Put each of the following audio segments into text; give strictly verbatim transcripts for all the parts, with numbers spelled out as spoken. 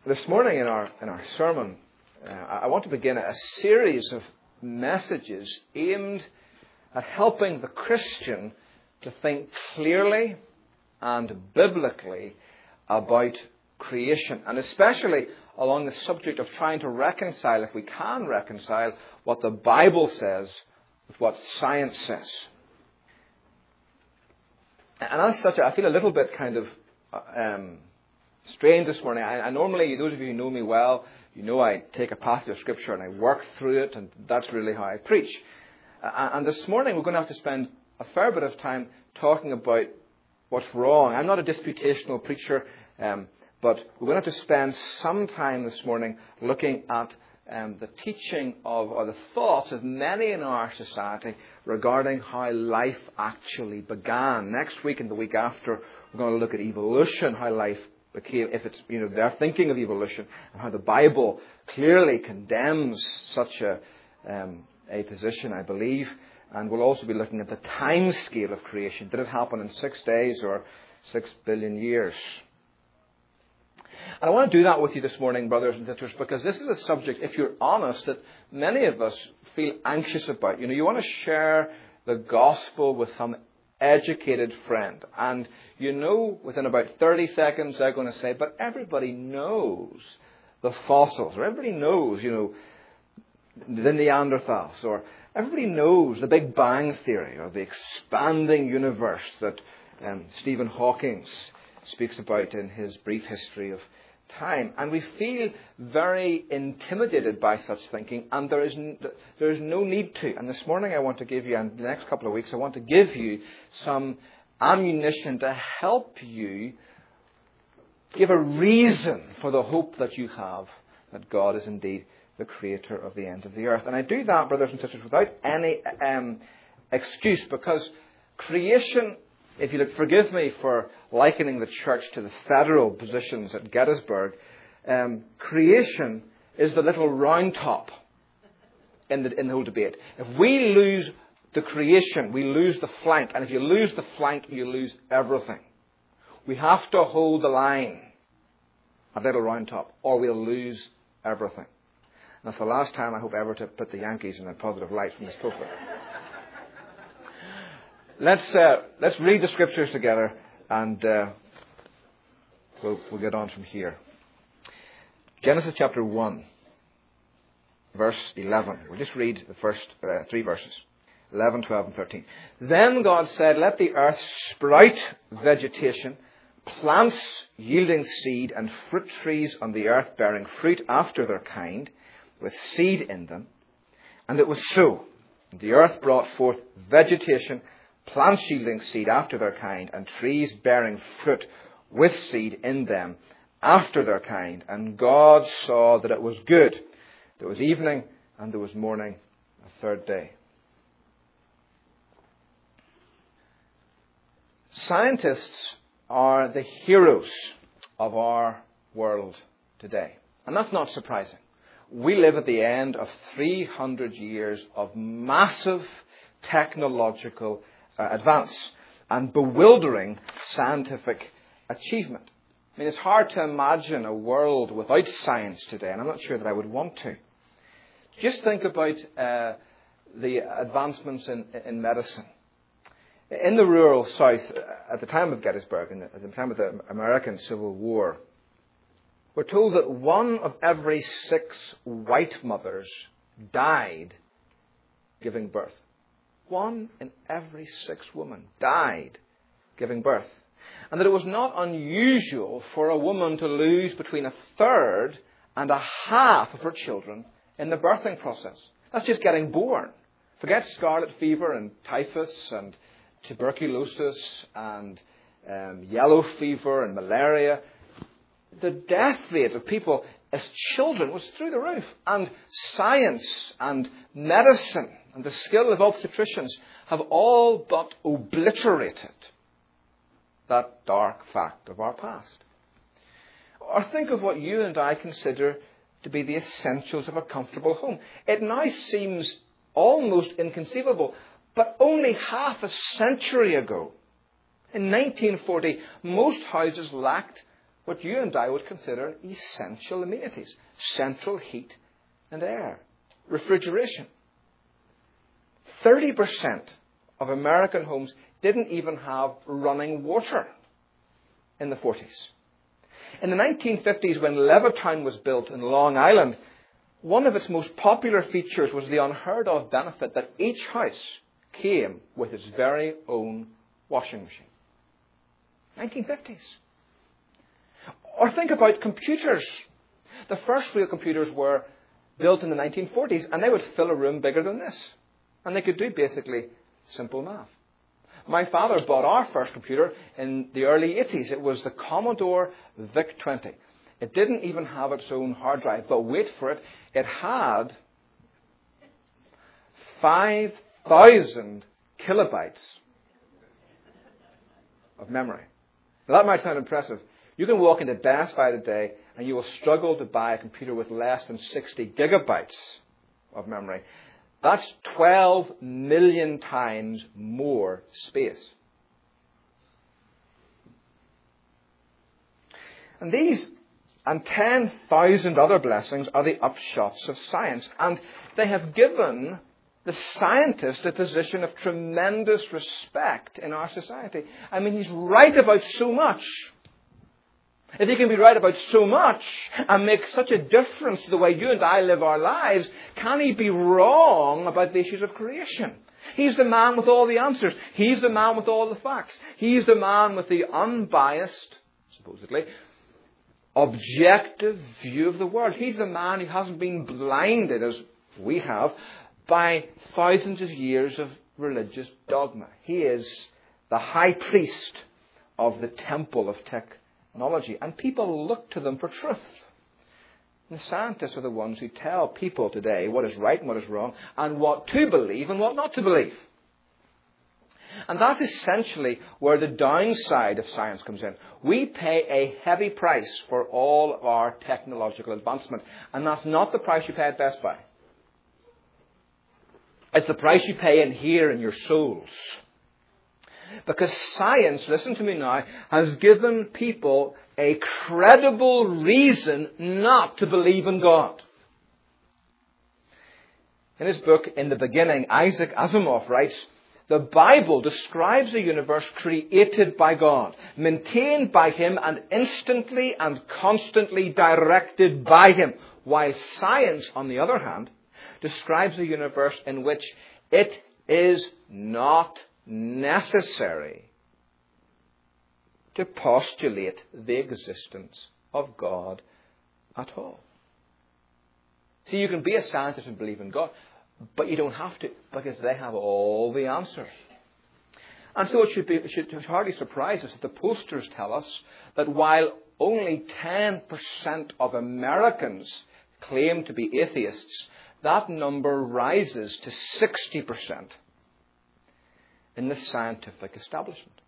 This morning in our in our sermon, uh, I want to begin a series of messages aimed at helping the Christian to think clearly and biblically about creation, and especially along the subject of trying to reconcile, if we can reconcile, what the Bible says with what science says. And as such, I feel a little bit kind of um, strange this morning. I, I normally, those of you who know me well, you know I take a passage of Scripture and I work through it, and that's really how I preach. Uh, and this morning we're going to have to spend a fair bit of time talking about what's wrong. I'm not a disputational preacher, um, but we're going to have to spend some time this morning looking at um, the teaching of, or the thoughts of many in our society regarding how life actually began. Next week and the week after, we're going to look at evolution, how life became, if it's, you know, they're thinking of evolution, and how the Bible clearly condemns such a, um, a position, I believe. And we'll also be looking at the time scale of creation. Did it happen in six days or six billion years? And I want to do that with you this morning, brothers and sisters, because this is a subject, if you're honest, that many of us feel anxious about. You know, you want to share the gospel with some educated friend. And you know within about thirty seconds they're going to say, but everybody knows the fossils, or everybody knows, you know, the Neanderthals, or everybody knows the Big Bang Theory, or the expanding universe that um, Stephen Hawking speaks about in his brief history of time. And we feel very intimidated by such thinking, and there is, n- there is no need to. And this morning I want to give you, and the next couple of weeks, I want to give you some ammunition to help you give a reason for the hope that you have that God is indeed the creator of the ends of the earth. And I do that, brothers and sisters, without any um, excuse, because creation, if you'll forgive me for likening the church to the federal positions at Gettysburg, um, creation is the little round top in the, in the whole debate. If we lose the creation, we lose the flank. And if you lose the flank, you lose everything. We have to hold the line at little round top, or we'll lose everything. And that's the last time I hope ever to put the Yankees in a positive light from this pulpit. Let's uh, let's read the Scriptures together, and uh, we'll, we'll get on from here. Genesis chapter one, verse eleven. We'll just read the first uh, three verses. eleven, twelve, and thirteen. Then God said, let the earth sprout vegetation, plants yielding seed, and fruit trees on the earth bearing fruit after their kind, with seed in them. And it was so. The earth brought forth vegetation, plants yielding seed after their kind, and trees bearing fruit with seed in them after their kind. And God saw that it was good. There was evening and there was morning, a third day. Scientists are the heroes of our world today. And that's not surprising. We live at the end of three hundred years of massive technological uh, advance and bewildering scientific achievement. I mean, it's hard to imagine a world without science today, and I'm not sure that I would want to. Just think about uh, the advancements in, in medicine. In the rural South, at the time of Gettysburg, in the, at the time of the American Civil War, we're told that one of every six white mothers died giving birth. One in every six women died giving birth. And that it was not unusual for a woman to lose between a third and a half of her children in the birthing process. That's just getting born. Forget scarlet fever and typhus and tuberculosis and um, yellow fever and malaria. The death rate of people as children was through the roof. And science and medicine and the skill of obstetricians have all but obliterated that dark fact of our past. Or think of what you and I consider to be the essentials of a comfortable home. It now seems almost inconceivable, but only half a century ago, in nineteen forty, most houses lacked what you and I would consider essential amenities. Central heat and air. Refrigeration. thirty percent of American homes didn't even have running water in the forties. In the nineteen fifties, when Levittown was built in Long Island, one of its most popular features was the unheard of benefit that each house came with its very own washing machine. nineteen fifties. Or think about computers. The first real computers were built in the nineteen forties, and they would fill a room bigger than this. And they could do basically simple math. My father bought our first computer in the early eighties. It was the Commodore VIC twenty. It didn't even have its own hard drive, but wait for it, it had five thousand kilobytes of memory. Now that might sound impressive. You can walk into Best Buy today and you will struggle to buy a computer with less than sixty gigabytes of memory. That's twelve million times more space. And these and ten thousand other blessings are the upshots of science. And they have given the scientist a position of tremendous respect in our society. I mean, he's right about so much. If he can be right about so much and make such a difference to the way you and I live our lives, can he be wrong about the issues of creation? He's the man with all the answers. He's the man with all the facts. He's the man with the unbiased, supposedly, objective view of the world. He's the man who hasn't been blinded, as we have, by thousands of years of religious dogma. He is the high priest of the temple of technology. And people look to them for truth. The scientists are the ones who tell people today what is right and what is wrong, and what to believe and what not to believe. And that's essentially where the downside of science comes in. We pay a heavy price for all of our technological advancement. And that's not the price you pay at Best Buy. It's the price you pay in here in your souls. Because science, listen to me now, has given people a credible reason not to believe in God. In his book, In the Beginning, Isaac Asimov writes, the Bible describes a universe created by God, maintained by Him, and instantly and constantly directed by Him. While science, on the other hand, describes a universe in which it is not necessary to postulate the existence of God at all. See, you can be a scientist and believe in God, but you don't have to, because they have all the answers. And so it should, be, it should hardly surprise us that the pollsters tell us that while only ten percent of Americans claim to be atheists, that number rises to sixty percent in the scientific establishment.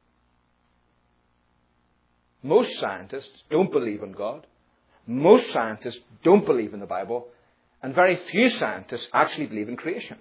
Most scientists don't believe in God. Most scientists don't believe in the Bible. And very few scientists actually believe in creation.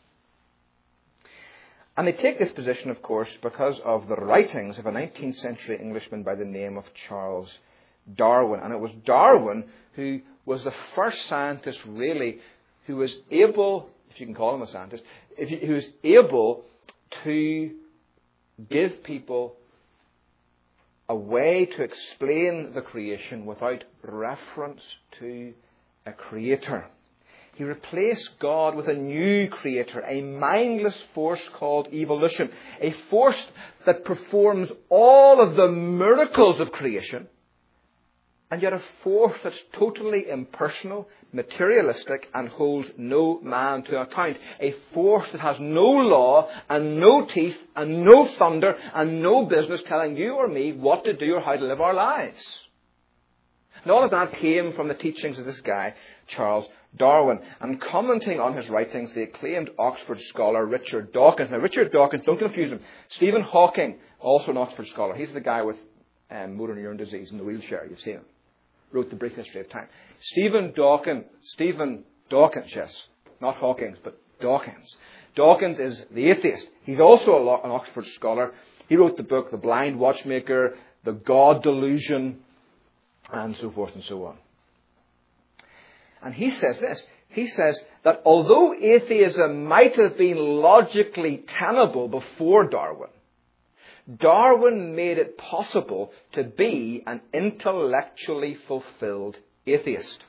And they take this position, of course, because of the writings of a nineteenth century Englishman by the name of Charles Darwin. And it was Darwin who was the first scientist, really, who was able, if you can call him a scientist, if he, who was able to give people a way to explain the creation without reference to a creator. He replaced God with a new creator, a mindless force called evolution, a force that performs all of the miracles of creation, and yet a force that's totally impersonal, materialistic, and holds no man to account. A force that has no law, and no teeth, and no thunder, and no business telling you or me what to do or how to live our lives. And all of that came from the teachings of this guy, Charles Darwin. And commenting on his writings, the acclaimed Oxford scholar Richard Dawkins. Now, Richard Dawkins, don't confuse him. Stephen Hawking, also an Oxford scholar. He's the guy with um, motor neuron disease in the wheelchair. You've seen him. Wrote The Brief History of Time. Stephen Dawkins, Stephen Dawkins, yes. Not Hawkins, but Dawkins. Dawkins is the atheist. He's also an Oxford scholar. He wrote the book The Blind Watchmaker, The God Delusion, and so forth and so on. And he says this. He says that although atheism might have been logically tenable before Darwin, Darwin made it possible to be an intellectually fulfilled atheist.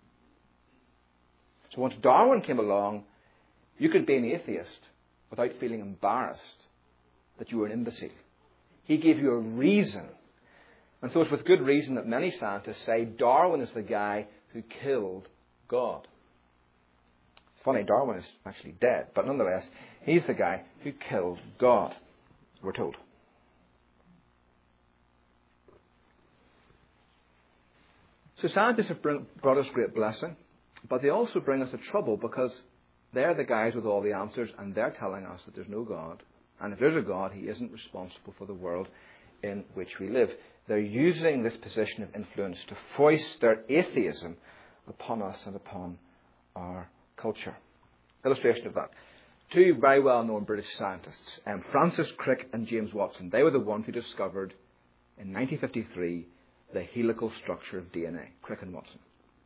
So once Darwin came along, you could be an atheist without feeling embarrassed that you were an imbecile. He gave you a reason. And so it's with good reason that many scientists say Darwin is the guy who killed God. It's funny, Darwin is actually dead, but nonetheless, he's the guy who killed God, we're told. So scientists have brought us great blessing, but they also bring us a trouble because they're the guys with all the answers and they're telling us that there's no God. And if there's a God, he isn't responsible for the world in which we live. They're using this position of influence to foist their atheism upon us and upon our culture. Illustration of that. Two very well-known British scientists, um, Francis Crick and James Watson. They were the ones who discovered in nineteen fifty-three the helical structure of D N A. Crick and Watson.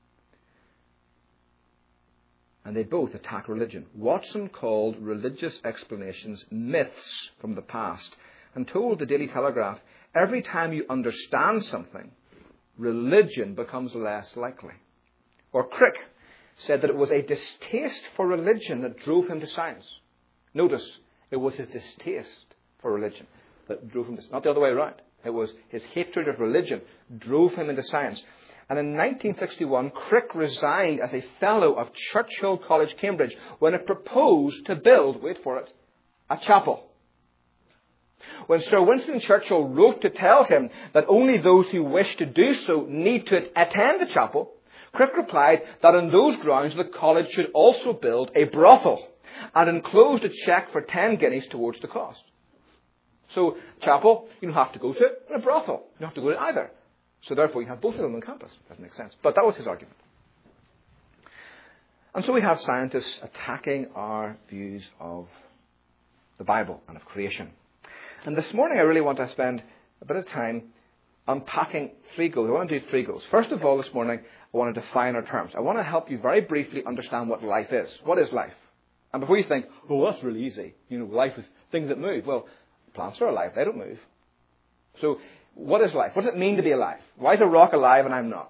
And they both attack religion. Watson called religious explanations myths from the past and told the Daily Telegraph, every time you understand something, religion becomes less likely. Or Crick said that it was a distaste for religion that drove him to science. Notice, it was his distaste for religion that drove him to science. Not the other way around. It was his hatred of religion drove him into science. And in nineteen sixty-one, Crick resigned as a fellow of Churchill College, Cambridge, when it proposed to build, wait for it, a chapel. When Sir Winston Churchill wrote to tell him that only those who wish to do so need to attend the chapel, Crick replied that on those grounds the college should also build a brothel and enclosed a cheque for ten guineas towards the cost. So, chapel, you don't have to go to it, and a brothel, you don't have to go to it either. So therefore you have both of them on campus. That makes sense. But that was his argument. And so we have scientists attacking our views of the Bible and of creation. And this morning I really want to spend a bit of time unpacking three goals. I want to do three goals. First of all, this morning I want to define our terms. I want to help you very briefly understand what life is. What is life? And before you think, oh, that's really easy. You know, life is things that move. Well, plants are alive. They don't move. So, what is life? What does it mean to be alive? Why is a rock alive and I'm not?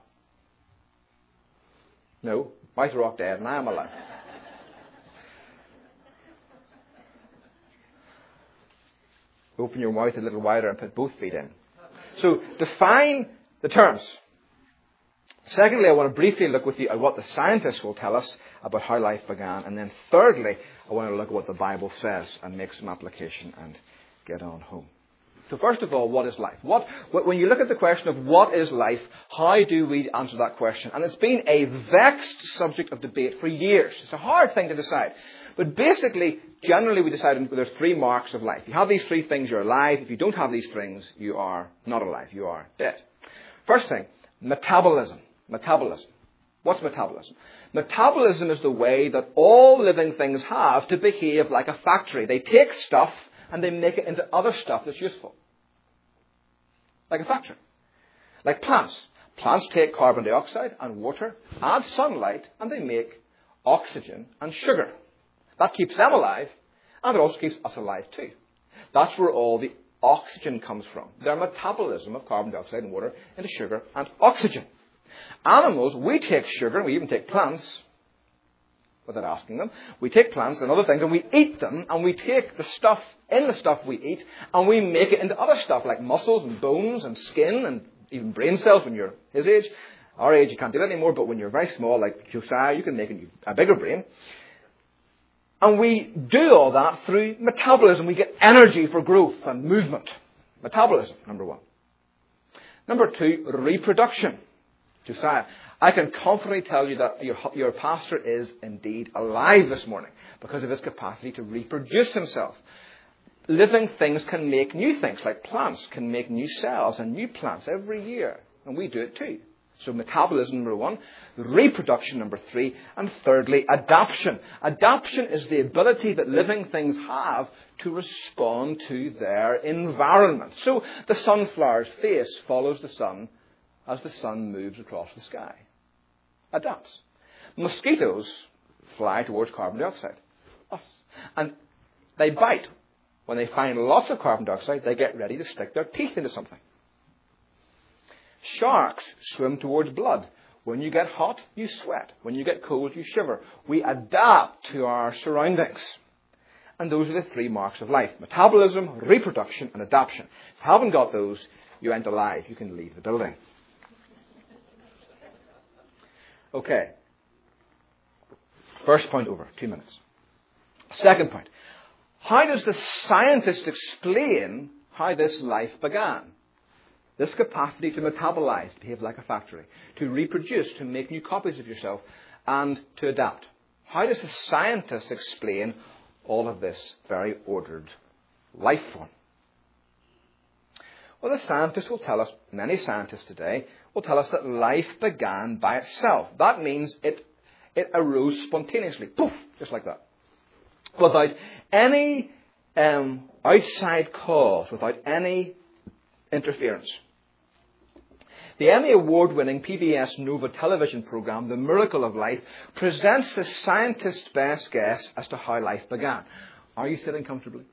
No. Why is a rock dead and I am alive? Open your mouth a little wider and put both feet in. So, define the terms. Secondly, I want to briefly look with you at what the scientists will tell us about how life began. And then thirdly, I want to look at what the Bible says and make some application and get on home. So first of all, what is life? What, when you look at the question of what is life, how do we answer that question? And it's been a vexed subject of debate for years. It's a hard thing to decide. But basically, generally we decide there are three marks of life. You have these three things, you're alive. If you don't have these things, you are not alive. You are dead. First thing, metabolism. Metabolism. What's metabolism? Metabolism is the way that all living things have to behave like a factory. They take stuff and they make it into other stuff that's useful. Like a factory. Like plants. Plants take carbon dioxide and water, add sunlight, and they make oxygen and sugar. That keeps them alive, and it also keeps us alive too. That's where all the oxygen comes from. Their metabolism of carbon dioxide and water into sugar and oxygen. Animals, we take sugar, and we even take plants, without asking them. We take plants and other things and we eat them, and we take the stuff in the stuff we eat and we make it into other stuff like muscles and bones and skin and even brain cells when you're his age. Our age you can't do that anymore, but when you're very small like Josiah, you can make a, a bigger brain. And we do all that through metabolism. We get energy for growth and movement. Metabolism, number one. Number two, reproduction. Josiah, I can confidently tell you that your, your pastor is indeed alive this morning because of his capacity to reproduce himself. Living things can make new things, like plants can make new cells and new plants every year. And we do it too. So metabolism, number one. Reproduction, number three. And thirdly, adaptation. Adaptation is the ability that living things have to respond to their environment. So the sunflower's face follows the sun as the sun moves across the sky. Adapts. Mosquitoes fly towards carbon dioxide. Us. And they bite. When they find lots of carbon dioxide, they get ready to stick their teeth into something. Sharks swim towards blood. When you get hot, you sweat. When you get cold, you shiver. We adapt to our surroundings. And those are the three marks of life. Metabolism, reproduction, and adaptation. If you haven't got those, you ain't alive. You can leave the building. Okay. First point over. Two minutes. Second point. How does the scientist explain how this life began? This capacity to metabolize, to behave like a factory, to reproduce, to make new copies of yourself, and to adapt. How does the scientist explain all of this very ordered life form? Well, the scientist will tell us, many scientists today, will tell us that life began by itself. That means it, it arose spontaneously. Poof! Just like that. Without any um, outside cause, without any interference. The Emmy Award-winning P B S Nova television program, The Miracle of Life, presents the scientist's best guess as to how life began. Are you sitting comfortably?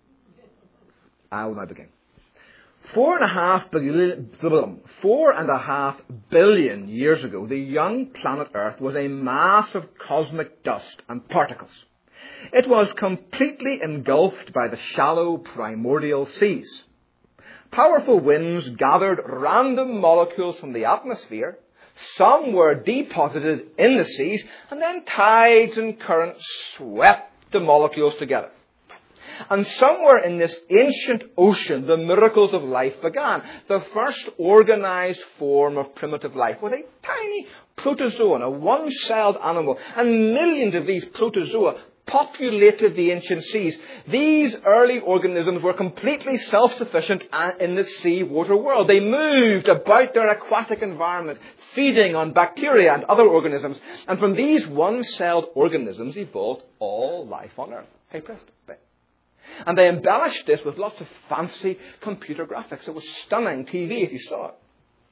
I will now begin. Four and a half billion, four and a half billion years ago, the young planet Earth was a mass of cosmic dust and particles. It was completely engulfed by the shallow primordial seas. Powerful winds gathered random molecules from the atmosphere. Some were deposited in the seas, and then tides and currents swept the molecules together. And somewhere in this ancient ocean, the miracles of life began. The first organized form of primitive life was a tiny protozoan, a one-celled animal, and millions of these protozoa populated the ancient seas. These early organisms were completely self-sufficient in the sea-water world. They moved about their aquatic environment, feeding on bacteria and other organisms. And from these one-celled organisms evolved all life on Earth. Hey, presto. And they embellished this with lots of fancy computer graphics. It was stunning T V if you saw it.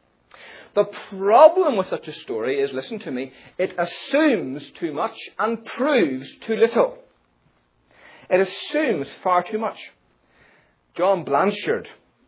The problem with such a story is, listen to me, it assumes too much and proves too little. It assumes far too much. John Blanchard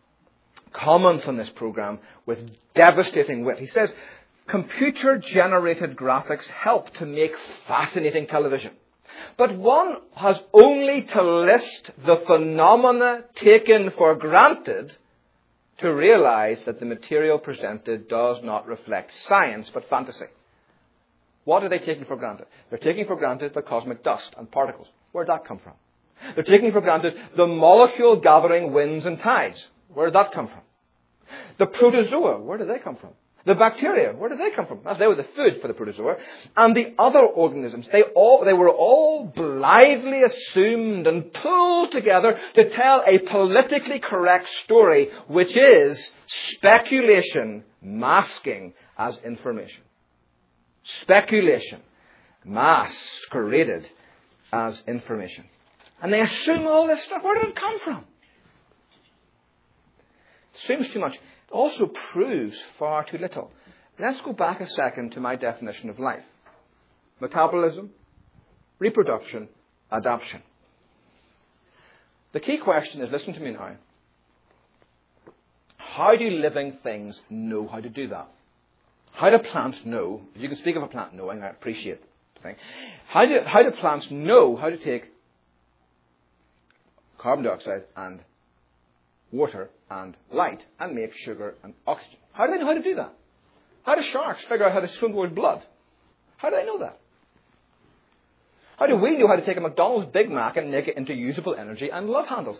comments on this program with devastating wit. He says, computer-generated graphics help to make fascinating television. But one has only to list the phenomena taken for granted to realize that the material presented does not reflect science, but fantasy. What are they taking for granted? They're taking for granted the cosmic dust and particles. Where did that come from? They're taking for granted the molecule gathering winds and tides. Where did that come from? The protozoa, where did they come from? The bacteria, where did they come from? As they were the food for the protozoa. And the other organisms, they all they were all blithely assumed and pulled together to tell a politically correct story, which is speculation masking as information. Speculation masqueraded as information. And they assume all this stuff. Where did it come from? It assumes too much. Also proves far too little. Let's go back a second to my definition of life. Metabolism, reproduction, adaptation. The key question is, listen to me now. How do living things know how to do that? How do plants know? If you can speak of a plant knowing, I appreciate the thing. How do, how do plants know how to take carbon dioxide and water and light and make sugar and oxygen? How do they know how to do that? How do sharks figure out how to swim towards blood? How do they know that? How do we know how to take a McDonald's Big Mac and make it into usable energy and love handles?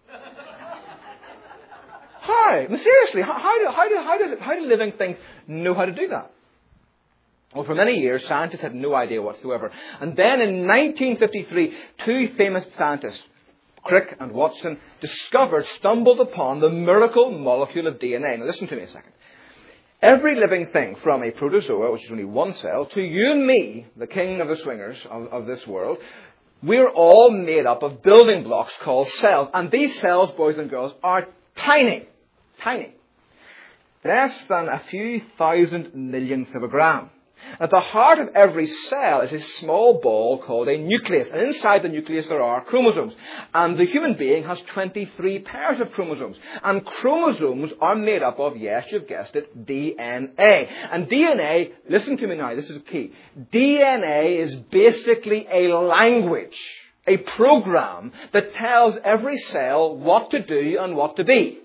How? I mean, seriously, how, how, do, how, do, how, does it, how do living things know how to do that? Well, for many years, scientists had no idea whatsoever. And then in nineteen fifty-three, two famous scientists, Crick and Watson, discovered, stumbled upon the miracle molecule of D N A. Now listen to me a second. Every living thing, from a protozoa, which is only one cell, to you and me, the king of the swingers of, of this world, we're all made up of building blocks called cells. And these cells, boys and girls, are tiny. Tiny. less than a few thousand millionth of a gram. At the heart of every cell is a small ball called a nucleus. And inside the nucleus there are chromosomes. And the human being has twenty-three pairs of chromosomes. And chromosomes are made up of, yes, you've guessed it, D N A. And D N A, listen to me now, this is key. D N A is basically a language, a program that tells every cell what to do and what to be.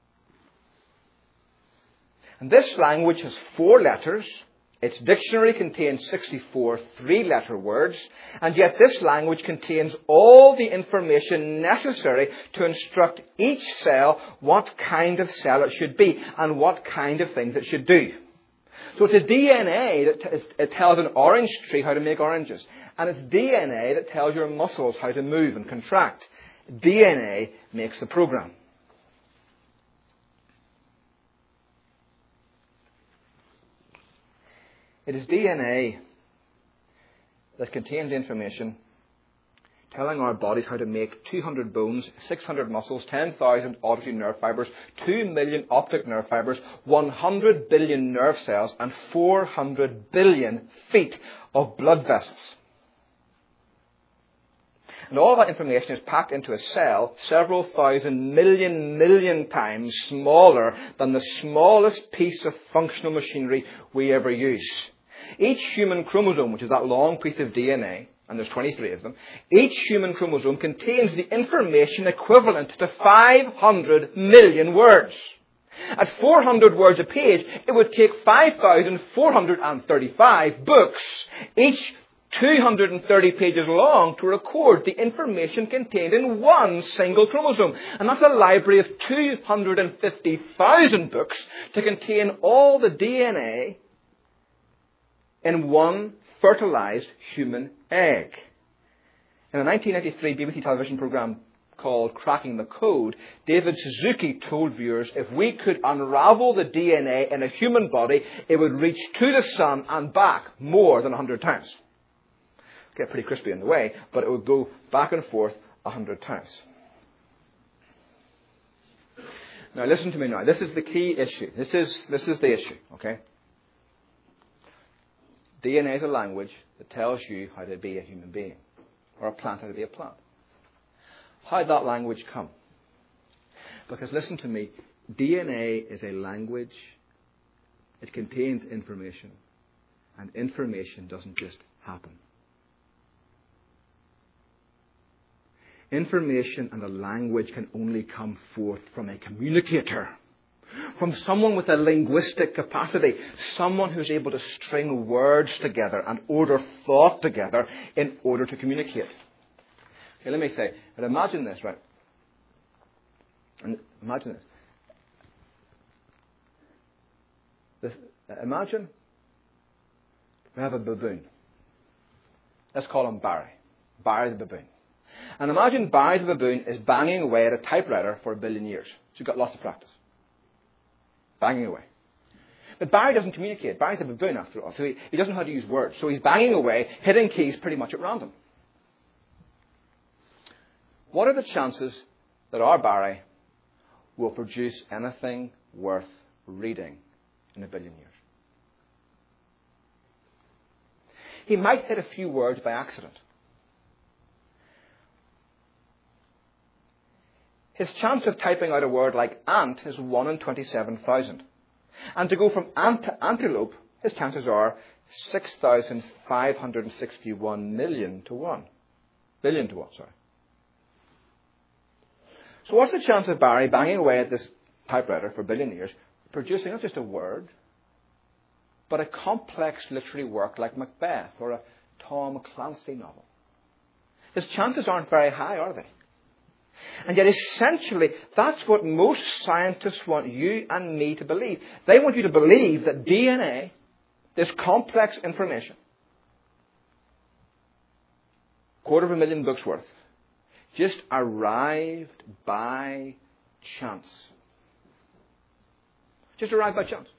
And this language has four letters. Its dictionary contains sixty-four three-letter words, and yet this language contains all the information necessary to instruct each cell what kind of cell it should be and what kind of things it should do. So it's a D N A that t- it tells an orange tree how to make oranges, and it's D N A that tells your muscles how to move and contract. D N A makes the program. It is D N A that contains information telling our bodies how to make two hundred bones, six hundred muscles, ten thousand auditory nerve fibers, two million optic nerve fibers, one hundred billion nerve cells, and four hundred billion feet of blood vessels. And all of that information is packed into a cell several thousand million million times smaller than the smallest piece of functional machinery we ever use. Each human chromosome, which is that long piece of D N A, and there's twenty-three of them, each human chromosome contains the information equivalent to five hundred million words. At four hundred words a page, it would take five thousand four hundred thirty-five books, each two hundred thirty pages long, to record the information contained in one single chromosome. And that's a library of two hundred fifty thousand books to contain all the D N A in one fertilized human egg. In a nineteen ninety-three B B C television program called Cracking the Code, David Suzuki told viewers if we could unravel the D N A in a human body, it would reach to the sun and back more than one hundred times. Get pretty crispy in the way, but it would go back and forth one hundred times. Now listen to me now. This is the key issue. This is, this is the issue, okay? D N A is a language that tells you how to be a human being, or a plant how to be a plant. How did that language come? Because listen to me, D N A is a language. It contains information, and information doesn't just happen. Information and a language can only come forth from a communicator, from someone with a linguistic capacity, someone who's able to string words together and order thought together in order to communicate. Okay, let me say, and imagine this, right? And imagine this. this. Imagine we have a baboon. Let's call him Barry. Barry the baboon. And imagine Barry the baboon is banging away at a typewriter for a billion years. So he's got lots of practice. Banging away. But Barry doesn't communicate. Barry's a baboon after all. So he, he doesn't know how to use words. So he's banging away, hitting keys pretty much at random. What are the chances that our Barry will produce anything worth reading in a billion years? He might hit a few words by accident. His chance of typing out a word like ant is one in twenty-seven thousand. And to go from ant to antelope, his chances are six thousand five hundred sixty-one million to one. Billion to one, sorry. So what's the chance of Barry banging away at this typewriter for a billion years, producing not just a word, but a complex literary work like Macbeth or a Tom Clancy novel? His chances aren't very high, are they? And yet essentially, that's what most scientists want you and me to believe. They want you to believe that D N A, this complex information, quarter of a million books worth, just arrived by chance. Just arrived by chance.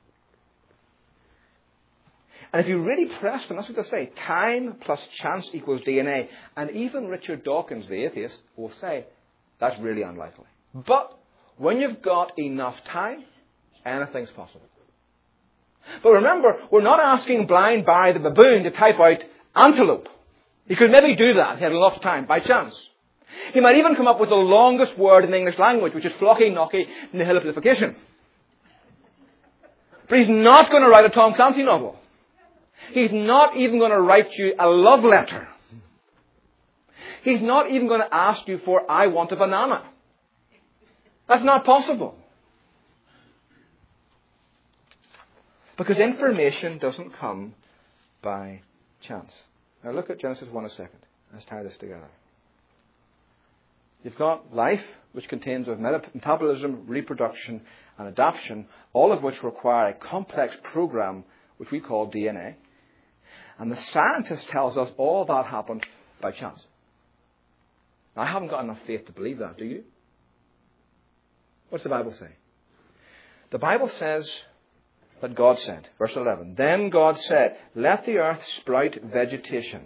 And if you really press them, that's what they say. Time plus chance equals D N A. And even Richard Dawkins, the atheist, will say, that's really unlikely. But when you've got enough time Anything's possible. But remember, we're not asking blind Barry the baboon to type out antelope. He could maybe do that. He had a lot of time, by chance. He might even come up with the longest word in the English language, which is flocky knocky nihilipilification. But he's not going to write a Tom Clancy novel. He's not even going to write you a love letter. He's not even going to ask you for, I want a banana. That's not possible. Because information doesn't come by chance. Now look at Genesis one a second. Let's tie this together. You've got life, which contains of metabolism, reproduction, and adaptation, all of which require a complex program, which we call D N A. And the scientist tells us all that happened by chance. Now, I haven't got enough faith to believe that, do you? What's the Bible say? The Bible says that God said, verse eleven, Then God said, Let the earth sprout vegetation,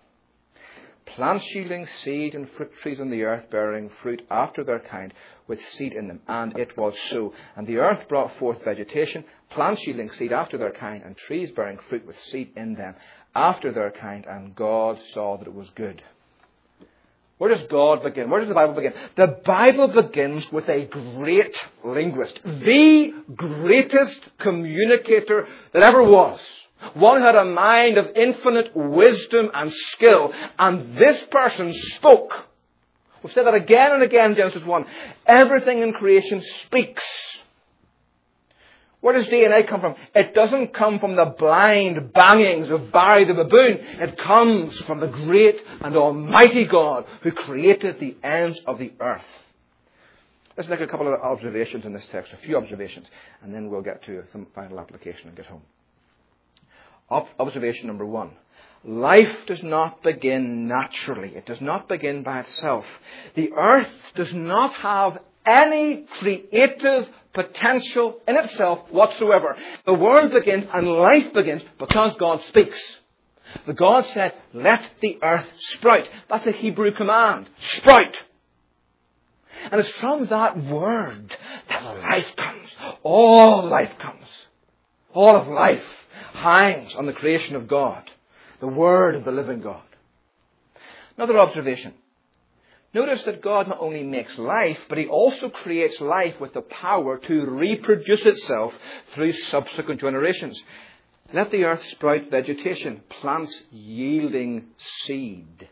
plants yielding seed and fruit trees on the earth bearing fruit after their kind with seed in them. And it was so. And the earth brought forth vegetation, plants yielding seed after their kind, and trees bearing fruit with seed in them after their kind. And God saw that it was good. Where does God begin? Where does the Bible begin? The Bible begins with a great linguist. The greatest communicator that ever was. One who had a mind of infinite wisdom and skill. And this person spoke. We've said that again and again in Genesis one. Everything in creation speaks. Where does D N A come from? It doesn't come from the blind bangings of Barry the baboon. It comes from the great and almighty God who created the ends of the earth. Let's make a couple of observations in this text, a few observations, and then we'll get to some final application and get home. Observation number one. Life does not begin naturally. It does not begin by itself. The earth does not have any creative potential in itself whatsoever. The world begins and life begins because God speaks. The God said, let the earth sprout. That's a Hebrew command. Sprout. And it's from that word that life comes. All life comes. All of life hangs on the creation of God. The word of the living God. Another observation. Notice that God not only makes life, but He also creates life with the power to reproduce itself through subsequent generations. Let the earth sprout vegetation, plants yielding seed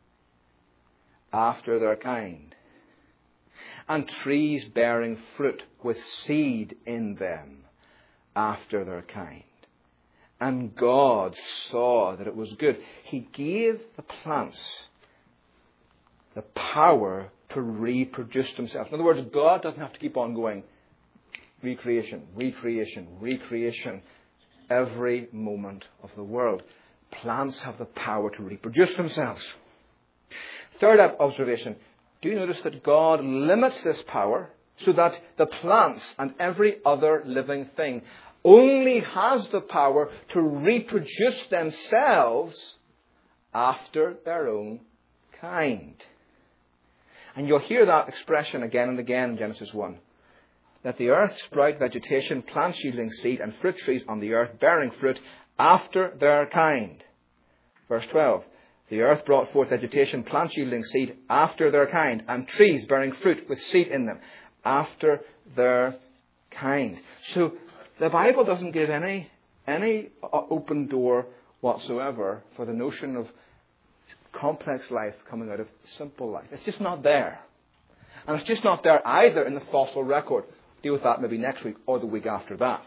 after their kind, and trees bearing fruit with seed in them after their kind. And God saw that it was good. He gave the plants the power to reproduce themselves. In other words, God doesn't have to keep on going recreation, recreation, recreation every moment of the world. Plants have the power to reproduce themselves. Third observation. Do you notice that God limits this power so that the plants and every other living thing only has the power to reproduce themselves after their own kind? And you'll hear that expression again and again in Genesis one. Let the earth sprout vegetation, plants yielding seed, and fruit trees on the earth bearing fruit after their kind. Verse twelve. The earth brought forth vegetation, plants yielding seed after their kind, and trees bearing fruit with seed in them after their kind. So the Bible doesn't give any, any open door whatsoever for the notion of complex life coming out of simple life. It's just not there. And it's just not there either in the fossil record. Deal with that maybe next week or the week after that.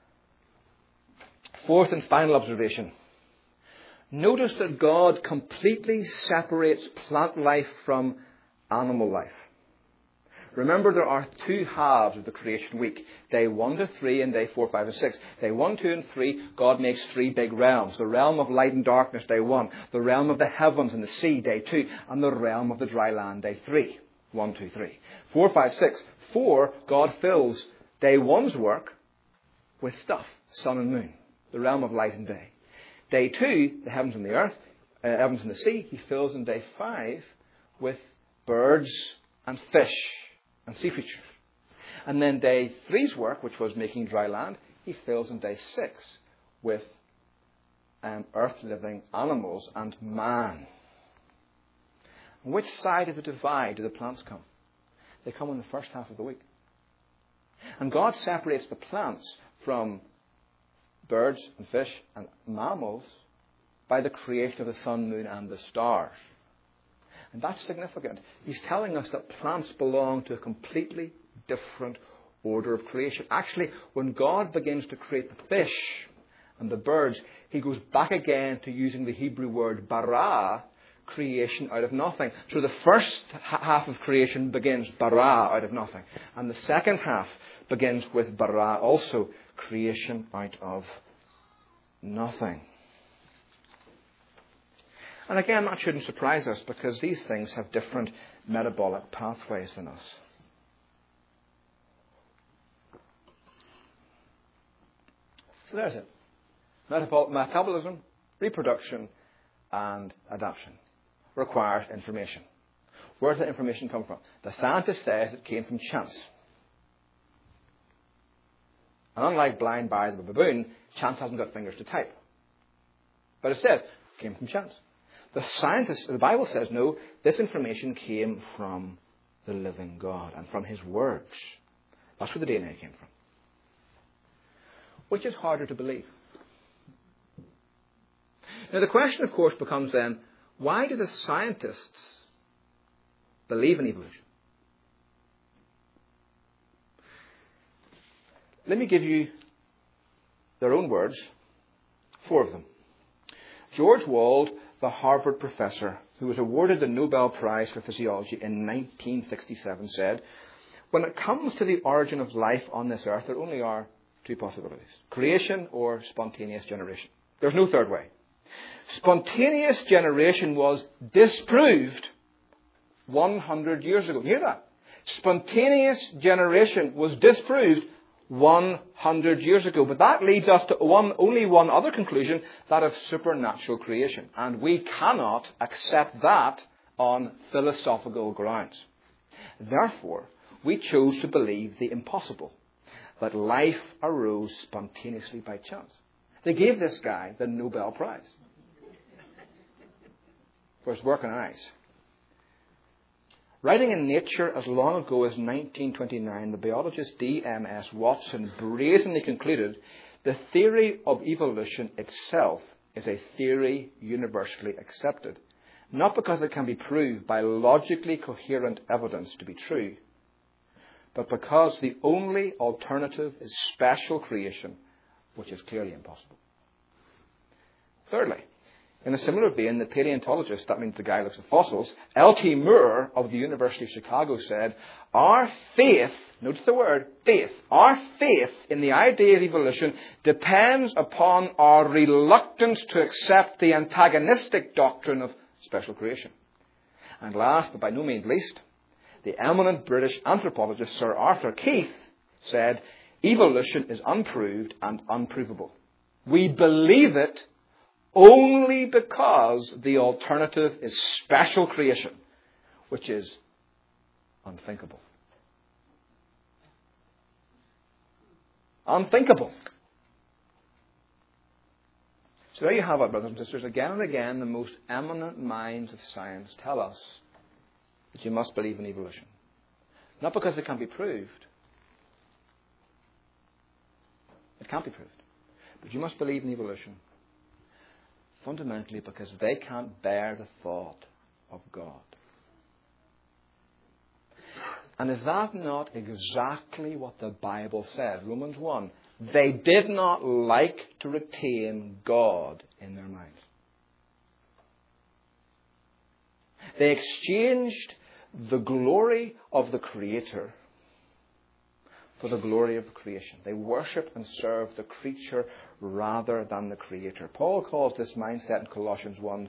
Fourth and final observation. Notice that God completely separates plant life from animal life. Remember, there are two halves of the creation week. Day one to three and day four, five, and six. Day one, two, and three, God makes three big realms. The realm of light and darkness, day one. The realm of the heavens and the sea, day two. And the realm of the dry land, day three. One, two, three. Four, five, six. Four, God fills day one's work with stuff. Sun and moon. The realm of light and day. Day two, the heavens and the earth, uh, heavens and the sea, He fills in day five with birds and fish and sea creatures. And then day three's work, which was making dry land, he fills in day six with um, earth-living animals and man. On which side of the divide do the plants come? They come in the first half of the week. And God separates the plants from birds and fish and mammals by the creation of the sun, moon, and the stars. And that's significant. He's telling us that plants belong to a completely different order of creation. Actually, when God begins to create the fish and the birds, he goes back again to using the Hebrew word bara, creation out of nothing. So the first half of creation begins bara, out of nothing. And the second half begins with bara, also creation out of nothing. And again, that shouldn't surprise us because these things have different metabolic pathways than us. So there's it. Metabol- metabolism, reproduction, and adaptation requires information. Where does that information come from? The scientist says it came from chance. And unlike Blind Barry the baboon, chance hasn't got fingers to type. But it says it came from chance. The scientist, the Bible says, no, this information came from the living God and from his words. That's where the D N A came from. Which is harder to believe? Now the question, of course, becomes then, why do the scientists believe in evolution? Let me give you their own words, four of them. George Wald, the Harvard professor who was awarded the Nobel Prize for Physiology in nineteen sixty-seven, said, when it comes to the origin of life on this earth, there only are two possibilities: creation or spontaneous generation. There's no third way. Spontaneous generation was disproved one hundred years ago. You hear that? Spontaneous generation was disproved one hundred years ago. But that leads us to one, only one other conclusion, that of supernatural creation. And we cannot accept that on philosophical grounds. Therefore, we chose to believe the impossible, that life arose spontaneously by chance. They gave this guy the Nobel Prize for his work on eyes. Writing in Nature as long ago as nineteen twenty-nine, the biologist D M S Watson brazenly concluded the theory of evolution itself is a theory universally accepted, not because it can be proved by logically coherent evidence to be true, but because the only alternative is special creation, which is clearly impossible. Thirdly, in a similar vein, the paleontologist, that means the guy who looks at fossils, L T Moore of the University of Chicago said, our faith, notice the word faith, our faith in the idea of evolution depends upon our reluctance to accept the antagonistic doctrine of special creation. And last, but by no means least, the eminent British anthropologist Sir Arthur Keith said, evolution is unproved and unprovable. We believe it only because the alternative is special creation, which is unthinkable. Unthinkable. So there you have it, brothers and sisters. Again and again, the most eminent minds of science tell us that you must believe in evolution. Not because it can't be proved. It can't be proved. But you must believe in evolution. Fundamentally because they can't bear the thought of God. And is that not exactly what the Bible says? Romans one. They did not like to retain God in their minds. They exchanged the glory of the Creator for the glory of the creation. They worship and serve the creature rather than the Creator. Paul calls this mindset in Colossians one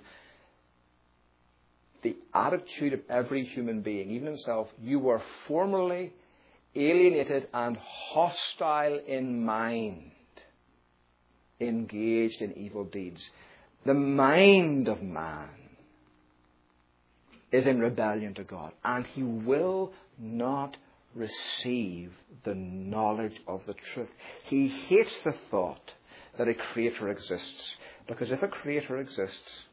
the attitude of every human being, even himself. You were formerly alienated and hostile in mind, engaged in evil deeds. The mind of man is in rebellion to God, and he will not receive the knowledge of the truth. He hates the thought that a creator exists. Because if a creator exists,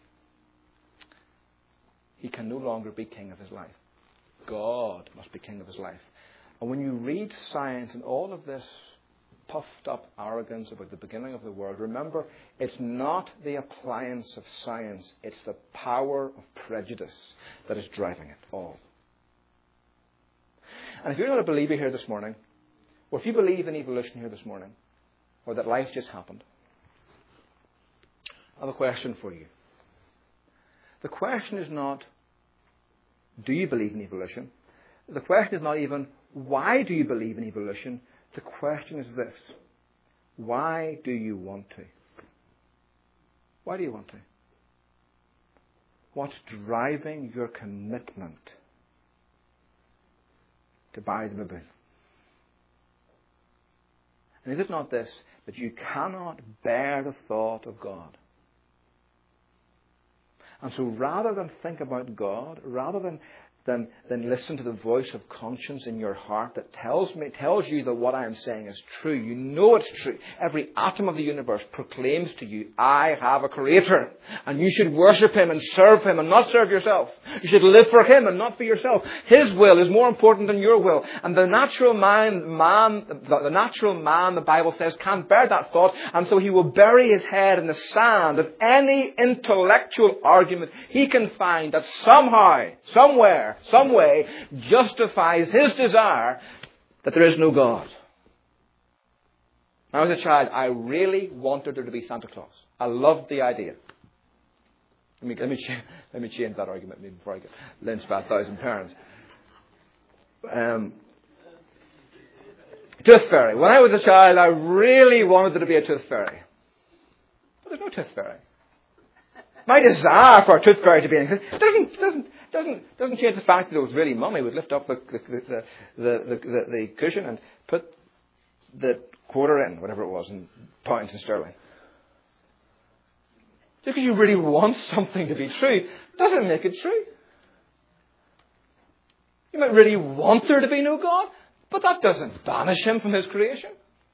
he can no longer be king of his life. God must be king of his life. And when you read science and all of this puffed up arrogance about the beginning of the world, remember, it's not the appliance of science, it's the power of prejudice that is driving it all. And if you're not a believer here this morning, or if you believe in evolution here this morning, or that life just happened, I have a question for you. The question is not, do you believe in evolution? The question is not even, why do you believe in evolution? The question is this: why do you want to? Why do you want to? What's driving your commitment to buy the baboon? And is it not this, that you cannot bear the thought of God? And so rather than think about God, rather than Then, then listen to the voice of conscience in your heart that tells me, tells you that what I am saying is true. You know it's true. Every atom of the universe proclaims to you, I have a creator. And you should worship him and serve him and not serve yourself. You should live for him and not for yourself. His will is more important than your will. And the natural man, man, the, the natural man, the Bible says, can't bear that thought. And so he will bury his head in the sand of any intellectual argument he can find that somehow, somewhere, some way justifies his desire that there is no God. When I was a child, I really wanted there to be Santa Claus. I loved the idea. Let me, let me, change, let me change that argument before I get lynched by a thousand parents. Um, Tooth Fairy. When I was a child, I really wanted there to be a Tooth Fairy. But there's no Tooth Fairy. My desire for a Tooth Fairy to be in it doesn't, doesn't, doesn't, doesn't change the fact that it was really Mummy would lift up the, the, the, the, the, the cushion and put the quarter in, whatever it was, in pounds and sterling. Just because you really want something to be true doesn't make it true. You might really want there to be no God, but that doesn't banish him from his creation.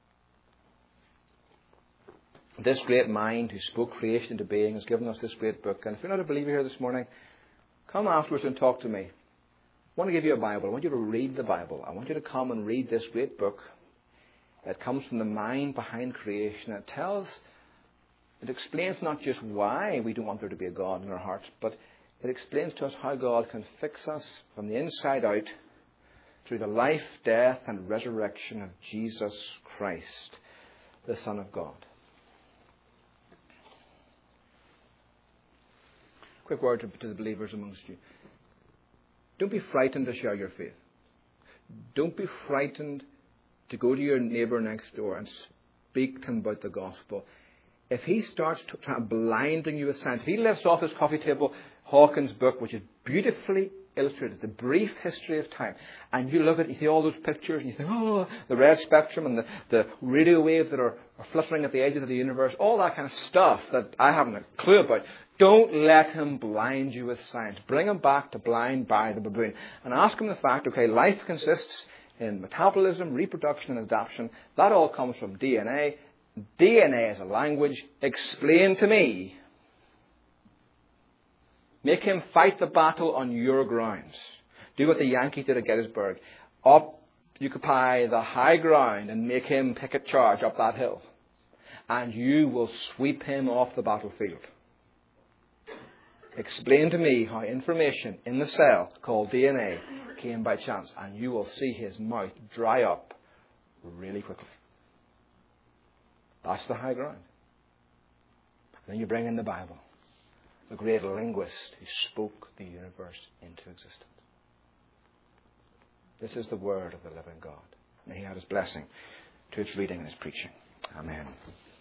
This great mind who spoke creation into being has given us this great book. And if you're not a believer here this morning, come afterwards and talk to me. I want to give you a Bible. I want you to read the Bible. I want you to come and read this great book. It comes from the mind behind creation. It tells, it explains not just why we don't want there to be a God in our hearts, but it explains to us how God can fix us from the inside out through the life, death, and resurrection of Jesus Christ, the Son of God. Quick word to, to the believers amongst you. Don't be frightened to share your faith. Don't be frightened to go to your neighbour next door and speak to him about the gospel. If he starts to, to blinding you with science, if he lifts off his coffee table Hawkins' book, which is beautifully illustrated, The Brief History of Time, and you look at it, you see all those pictures, and you think, oh, the red spectrum and the, the radio waves that are, are fluttering at the edges of the universe, all that kind of stuff that I haven't a clue about. Don't let him blind you with science. Bring him back to blind by the baboon. And ask him the fact, okay, life consists in metabolism, reproduction, and adaptation. That all comes from D N A. D N A is a language. Explain to me. Make him fight the battle on your grounds. Do what the Yankees did at Gettysburg. Occupy the high ground and make him pick a charge up that hill. And you will sweep him off the battlefield. Explain to me how information in the cell called D N A came by chance, and you will see his mouth dry up really quickly. That's the high ground. And then you bring in the Bible, the great linguist who spoke the universe into existence. This is the word of the living God. May he add his blessing to its reading and its preaching. Amen.